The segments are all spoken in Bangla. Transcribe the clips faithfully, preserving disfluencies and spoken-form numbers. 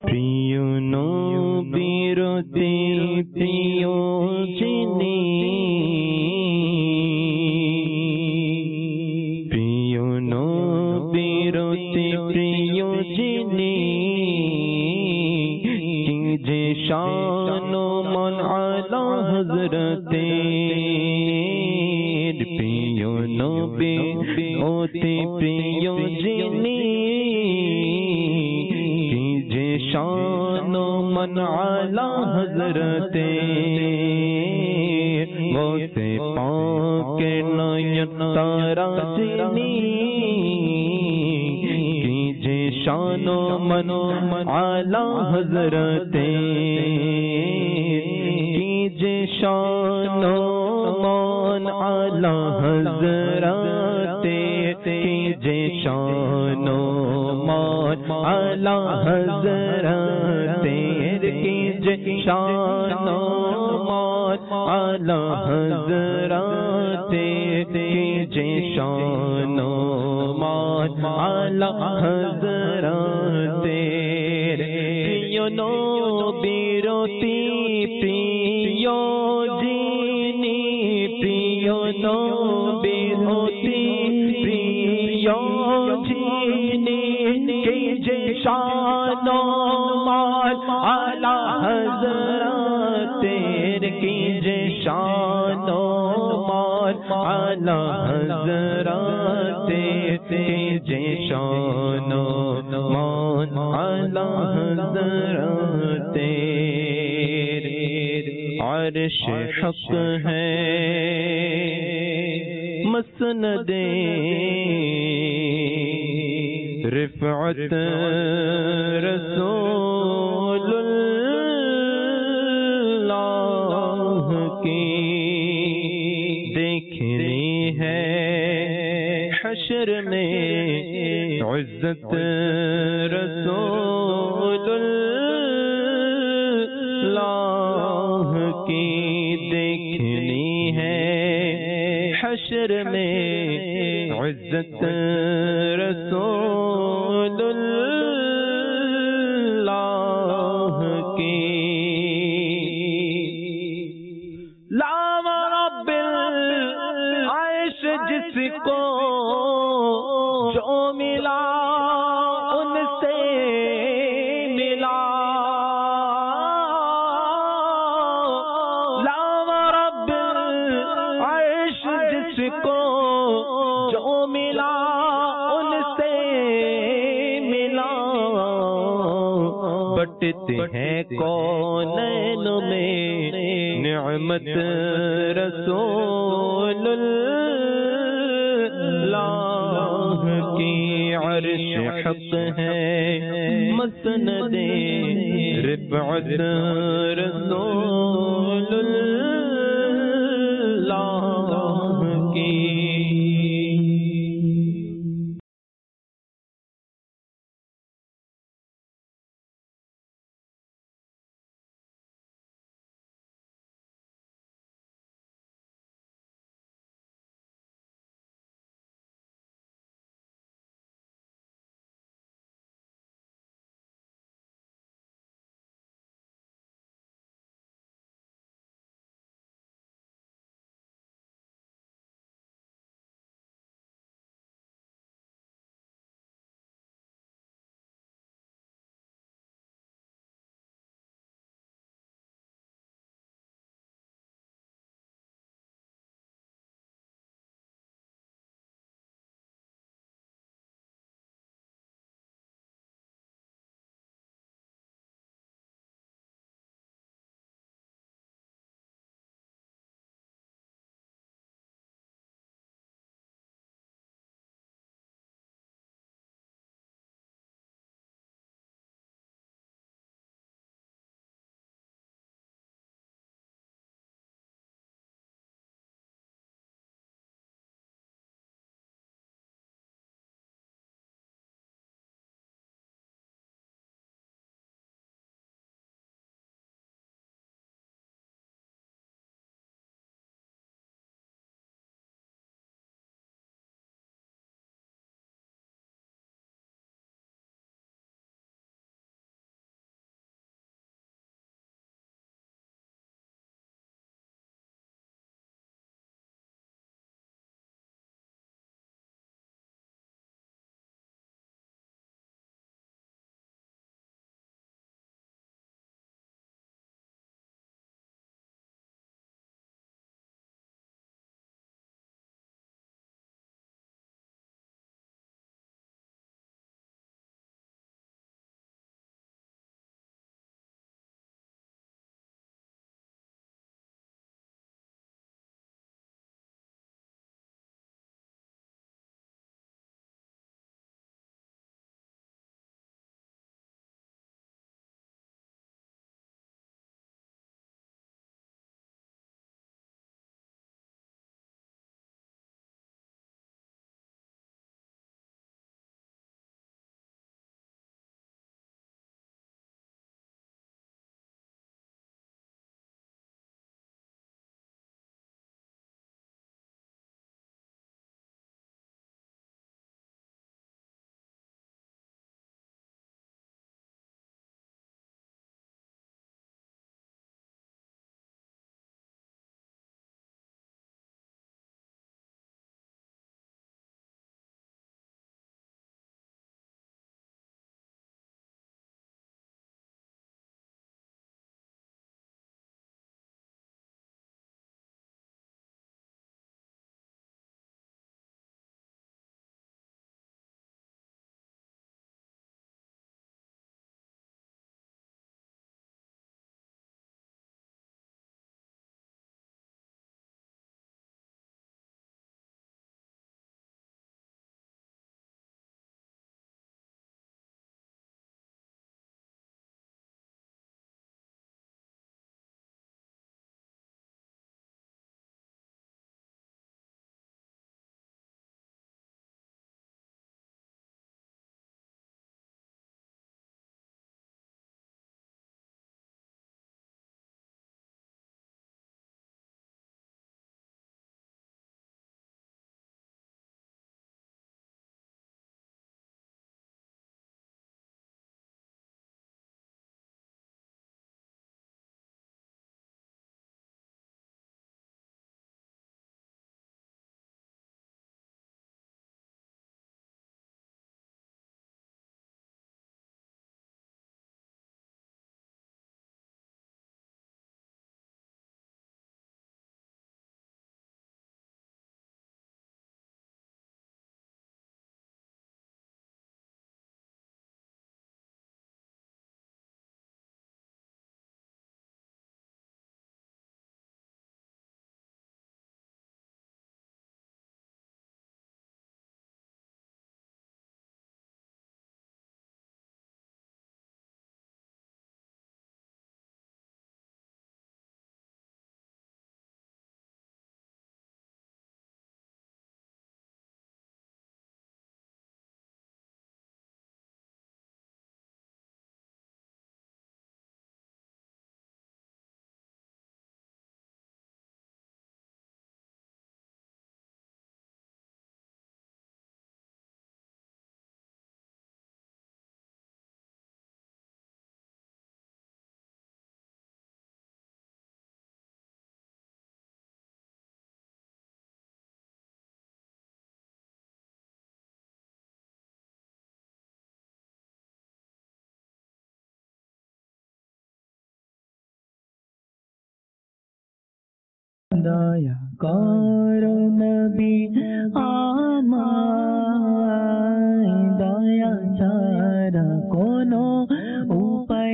প্রিয় নবীর অতি প্রিয় যিনি, প্রিয় নবীর অতি প্রিয় যিনি, কি যে শান ও মান আলা হযরতের, প্রিয় নবী অতি প্রিয় যিনি, কি যে শান ও মান আলা হযরতের, গোসে পাকে নয়ন তারা যিনি, কি যে শান ও মান আলা হযরতের, কি যে শান ও মান আলা হযরতের, কি যে শান ও মান আলা হযরতের, কি যে শান ও মান আলা হযরতের, কি যে শান ও মান আলা হযরতের। প্রিয় নবীর অতি প্রিয় যিনি, প্রিয় নবীর অতি প্রিয় যিনি, কি যে শান ও মান আলা হযরতের, কি যে শান ও মান আলা হযরতের, কি যে শান ও মান আলা হযরতের। عرش حق ہے مسند رفعت رسول اللہ کی، دیکھنی ہے حشر میں عزت رسول اللہ کی، دیکھنی ہے حشر میں عزت رسول اللہ کی۔ لام رب العرش جس کو جو ملا ان سے ملا، لام رب العرش جس کو جو ملا ان سے ملا، بٹتے ہیں کونین میں نعمت رسول اللہ کی۔ عرش حق ہے مسند رفعت رسول اللہ کی۔ দয়া করো নবী আমায়, দয়া ছাড়া কোনো উপায়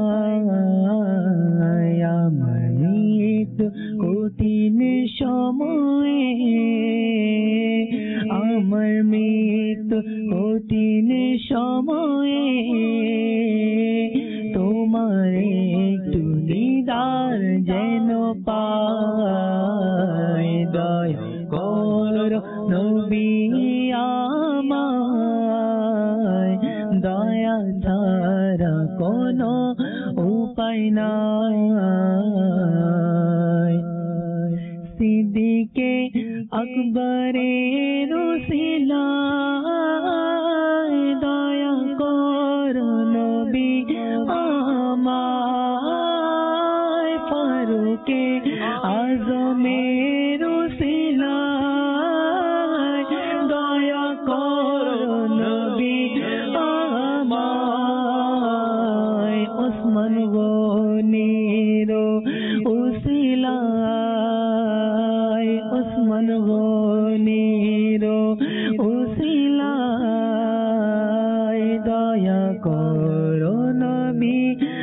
নাই। আমার মৃত্যু কঠিন সময়ে, আমার মৃত্যু কঠিন সময়ে তোমার একটু দিদার যেন পাই। দয়া করো নবী আমায়, দয়া ছাড়া কোনো উপায় নাই। সিদ্দিকে আকবরের উসিলায় দয়া করো নবী আমায়, ফারুকে আজমের উসিলায় দয়া করো নবী আমায়, ওসমান গনির উসিলায়, ওসমান গনির উসিলায় দয়া করো নবী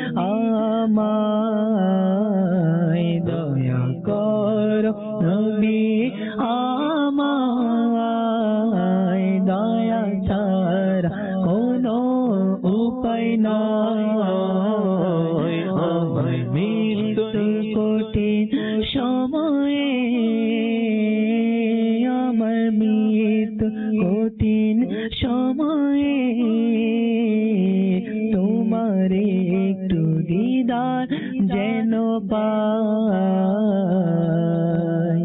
আমায়, দয়া করো নবী আমায়, দয়া ছাড়া কোনো উপায় নাই। আমার মৃত্যু কঠিন সময়ে, আমার মৃত্যু কঠিন সময়ে তোমার একটু দিদার যেন পাই।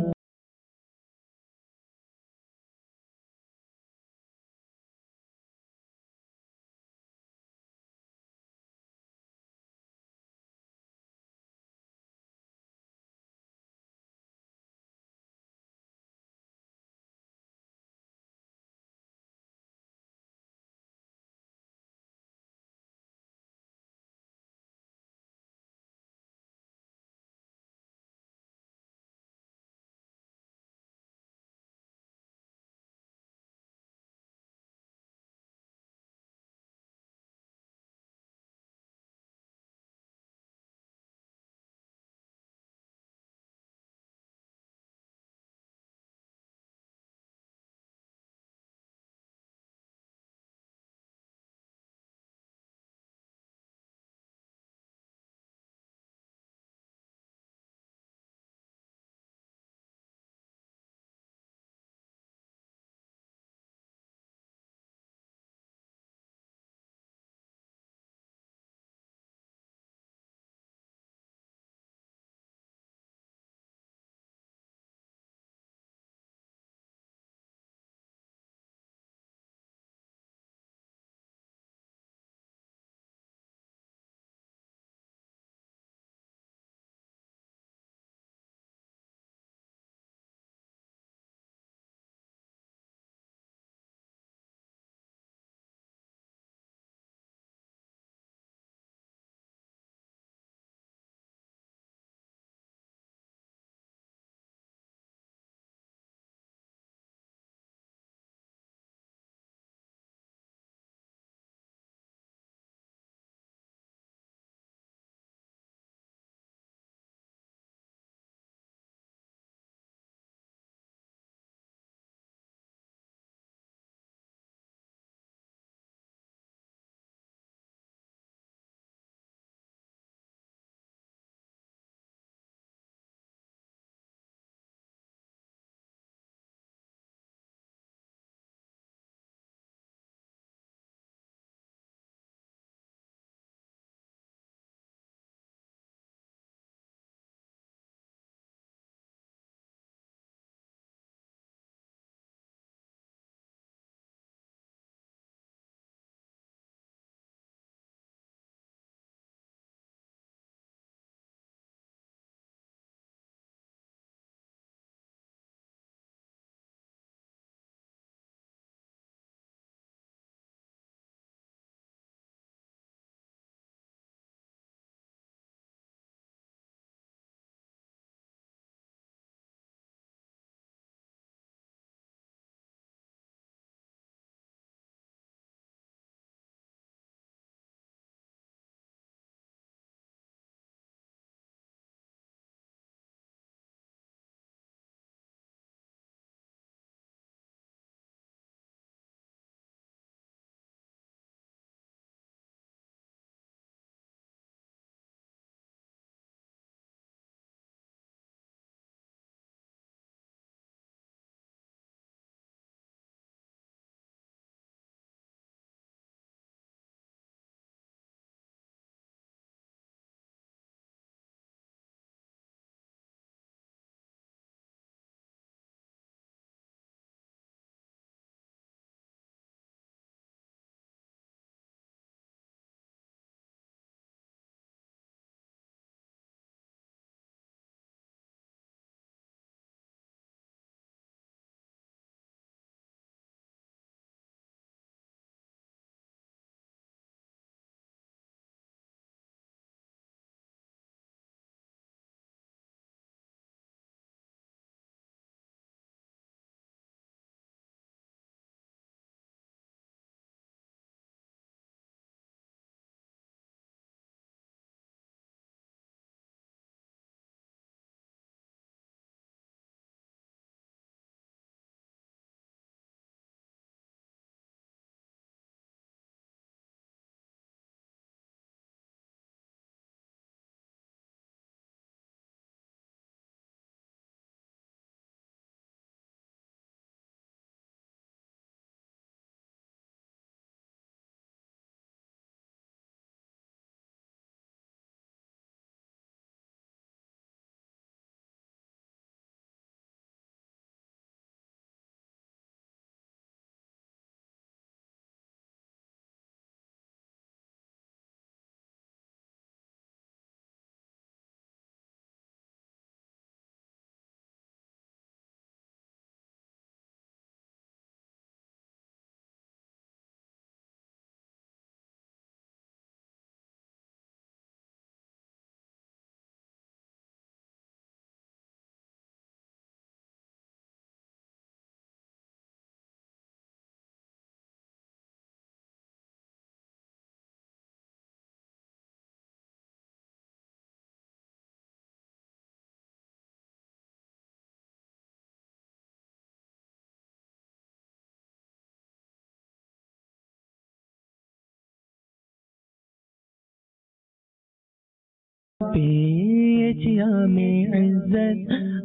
পেয়েছি আমি ইজ্জত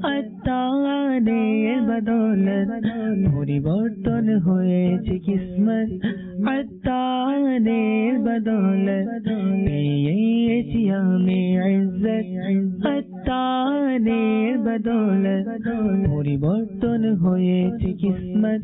আত্মানের বদৌলত, পরিবর্তন হয়েছে কিসমত আত্মানের বদৌলত। পেয়েছি আমি ইজ্জত আত্মানের বদৌলত, পরিবর্তন হয়েছে কিসমত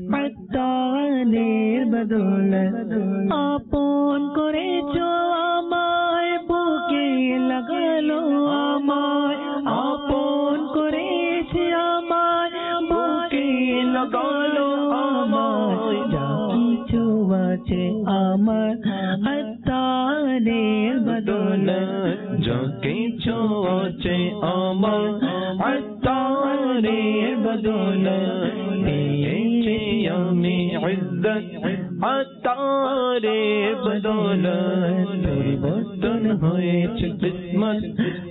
আত্মানের বদৌলত। আপন করেছো আমায়, বুকে লাগালো আমায়, আপন করেছে আমায়, বুকে লাগালো আমায়। যা কিছু আছে আমার আত্মানের বদৌলত, যা কিছু আছে আমার আত্মানের বদৌলত। পেয়েছি আমি ইজ্জত আত্মানের বদৌলত, পরিবর্তন হয়েছে কিসমত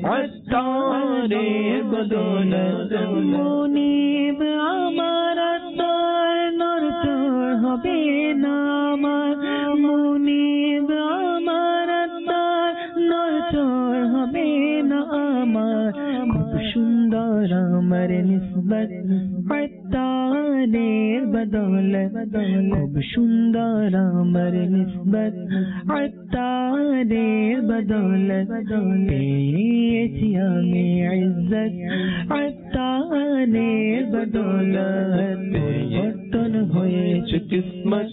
আত্মানের বদৌলত। মুনিব আমার আত্মার নড়চড় হবে না আমার, মুনিব আমার আত্মার নড়চড় হবে না আমার। খুব সুন্দর আমার নিসবত আত্মানের বদৌলত, খুব সুন্দর আমার নিসবত আত্মানের বদৌলত। পেয়েছি আমি ইজ্জত আত্মানের বদৌলত, পরিবর্তন হয়েছে কিসমত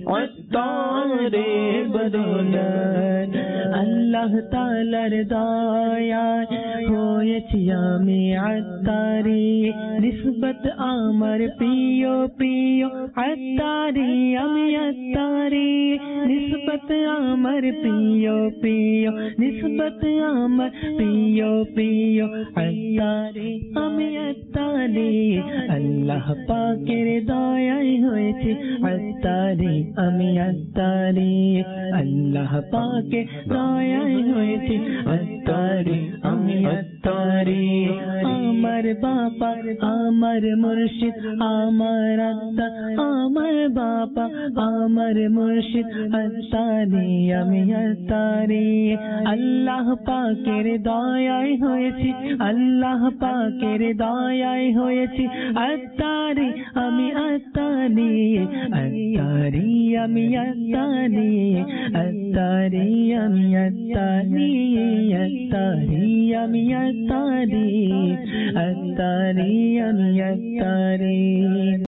আত্মানের বদৌলত। আল্লাহ তাআলার দয়ায় হয়েছি আমি আত্তারি, নিসবত আমার প্রিয় প্রিয় আত্তারি, আমি আত্তারি নিসবত আমার প্রিয় প্রিয়, নিসবত আমার প্রিয় প্রিয় আত্তারি, আমি আত্তারি। আল্লাহ পাকের দয়ায় হয়েছে আত্তারি, আমি আত্তারি। আল্লাহ পাকের দয়ায় হয়েছে আত্তারি, আমি আত্তারি। আমার বাবা আমার মুর্শিদ আমার আত্মা, আমার বাবা আমার মুর্শিদ আত্তারি, আমি আত্তারি। আল্লাহ পাকের দয়ায় হয়েছি, আল্লাহ পাকের দয়ায় হয়েছি আত্তারি, আমি আত্তারি। আত্তারি আমি আত্তারি, আত্তারি আমি আত্তারি, আত্তারি আমি আত্তারি, আত্তারি আমি আত্তারি।